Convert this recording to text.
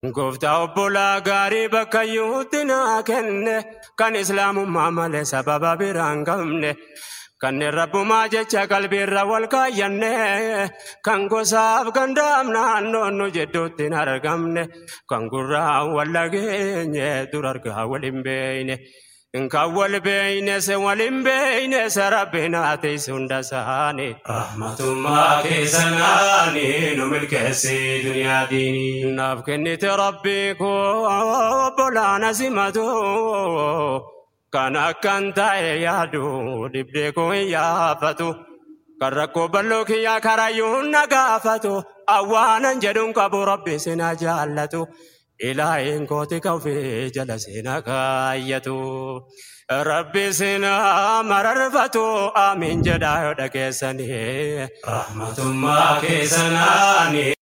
Gooftaa obbolaa gaarii bakka yuutti naa kenne kan islaamummaa malee sababa biraan qabne kanneen rabbumaa jecha qalbiirra wal kaayyanne kan gosaaf gandaaf naannoon nu jedhuutti hin argamne kan gurraa wal dhageenye dur argaa wal hin beeyne kan wal beeyne se wal hin beeyne se rabbiin haati hunda isaanii rahmatummaa keessanaani nu milkeessi duniyaa diinii naaf kennite rabbii koo obbolaana simatu kan akkan ta'e yaadu dibdee koo hin yaafatu kan rakkoo bal'oo kiyyaa karayyuun na gaafatu awwaanan jedhuun qabu rabbi sina jaallatu ilaahin kooti kawfee jala sina kaayyatu rabbi sina mararfatu amiin jedhaa yoo dhageessanii rahmatummaa keessanaani